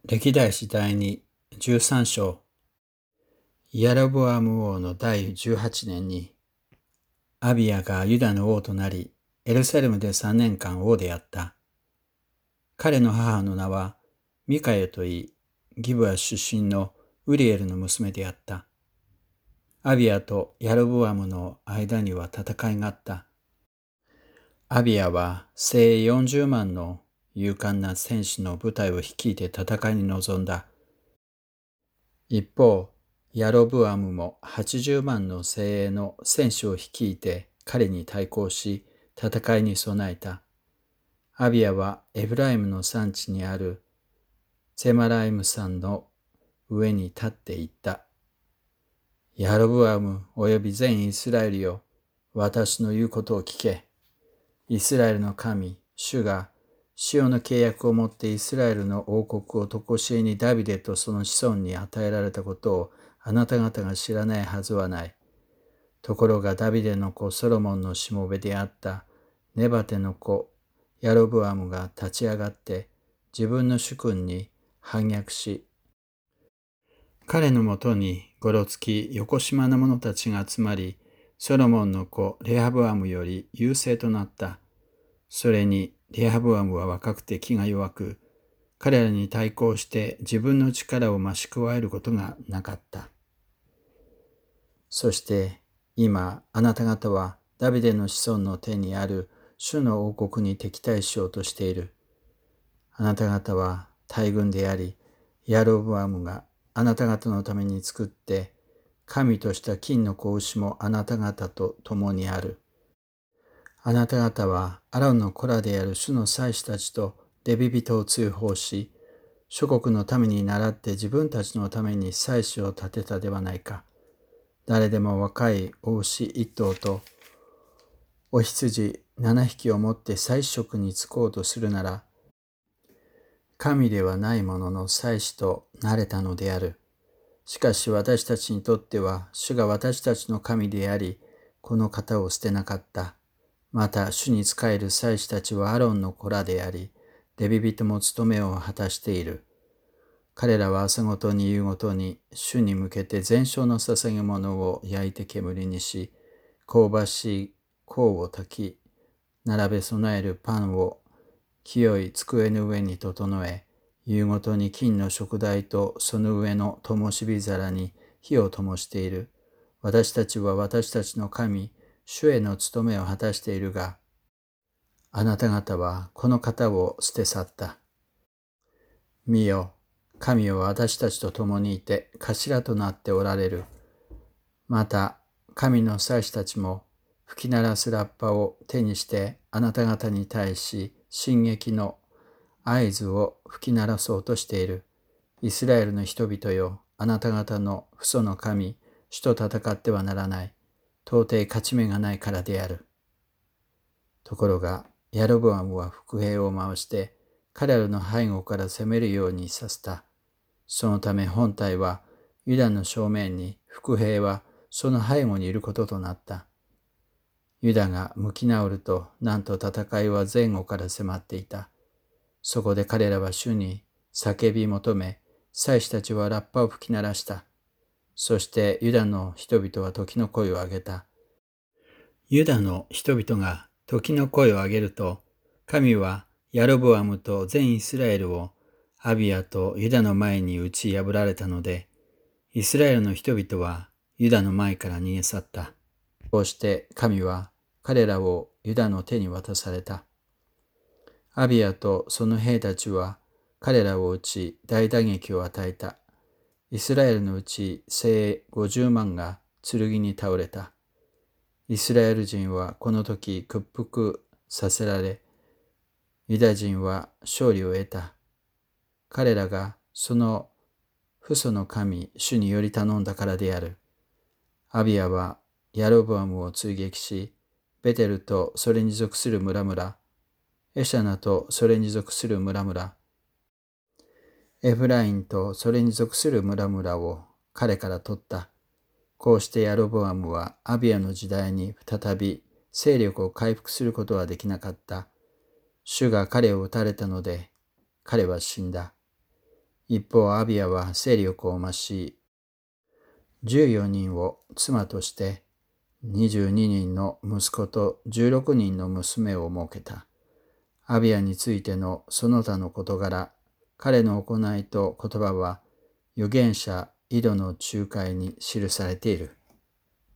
歴代史第2、13章。イヤロボアム王の第18年に、アビヤがユダの王となり、エルサレムで3年間王であった。彼の母の名はミカヤといい、ギブア出身のウリエルの娘であった。アビヤとヤロボアムの間には戦いがあった。アビヤは精鋭40万の勇敢な戦士の部隊を率いて戦いに臨んだ。一方、ヤロブアムも80万の精鋭の戦士を率いて彼に対抗し、戦いに備えた。アビヤはエフライムの山地にあるゼマライム山の上に立っていった。ヤロブアムおよび全イスラエルよ、私の言うことを聞け。イスラエルの神、主が塩の契約をもってイスラエルの王国を常しえにダビデとその子孫に与えられたことをあなた方が知らないはずはない。ところがダビデの子ソロモンのしもべであったネバテの子ヤロブアムが立ち上がって自分の主君に反逆し、彼のもとにごろつきよこしまな者たちが集まり、ソロモンの子レハブアムより優勢となった。それにレハブアムは若くて気が弱く、彼らに対抗して自分の力を増し加えることがなかった。そして今あなた方はダビデの子孫の手にある主の王国に敵対しようとしている。あなた方は大軍であり、ヤロブアムがあなた方のために作って神とした金の子牛もあなた方と共にある。あなた方はアロンの子らである主の祭司たちとレビ人を追放し、諸国のために倣って自分たちのために祭司を立てたではないか。誰でも若いお牛一頭とお羊7匹を持って祭司職に就こうとするなら、神ではないものの祭司となれたのである。しかし私たちにとっては主が私たちの神であり、この方を捨てなかった。また主に仕える祭司たちはアロンの子らであり、レビ人も務めを果たしている。彼らは朝ごとに夕ごとに主に向けて全焼の捧げ物を焼いて煙にし、香ばしい香を焚き、並べ備えるパンを清い机の上に整え、夕ごとに金の燭台とその上の灯火皿に火を灯している。私たちは私たちの神、主への務めを果たしているが、あなた方はこの方を捨て去った。見よ、神は私たちと共にいて頭となっておられる。また、神の祭司たちも吹き鳴らすラッパを手にしてあなた方に対し進撃の合図を吹き鳴らそうとしている。イスラエルの人々よ、あなた方の父祖の神、主と戦ってはならない。到底勝ち目がないからである。ところが、ヤロブアムは伏兵を回して、彼らの背後から攻めるようにさせた。そのため本体はユダの正面に、伏兵はその背後にいることとなった。ユダが向き直ると、なんと戦いは前後から迫っていた。そこで彼らは主に叫び求め、祭司たちはラッパを吹き鳴らした。そしてユダの人々は時の声を上げた。ユダの人々が時の声を上げると、神はヤロボアムと全イスラエルをアビヤとユダの前に打ち破られたので、イスラエルの人々はユダの前から逃げ去った。こうして神は彼らをユダの手に渡された。アビヤとその兵たちは彼らを撃ち大打撃を与えた。イスラエルのうち精鋭50万が剣に倒れた。イスラエル人はこの時屈服させられ、ユダ人は勝利を得た。彼らがその父祖の神、主により頼んだからである。アビヤはヤロブアムを追撃し、ベテルとそれに属する村々、エシャナとそれに属する村々、エフラインとそれに属する村々を彼から取った。こうしてヤロボアムはアビヤの時代に再び勢力を回復することはできなかった。主が彼を撃たれたので、彼は死んだ。 一方、アビアは勢力を増し、14人を妻として、22人の息子と16人の娘を設けた。アビアについてのその他の事柄、彼の行いと言葉は、預言者イドの仲介に記されている。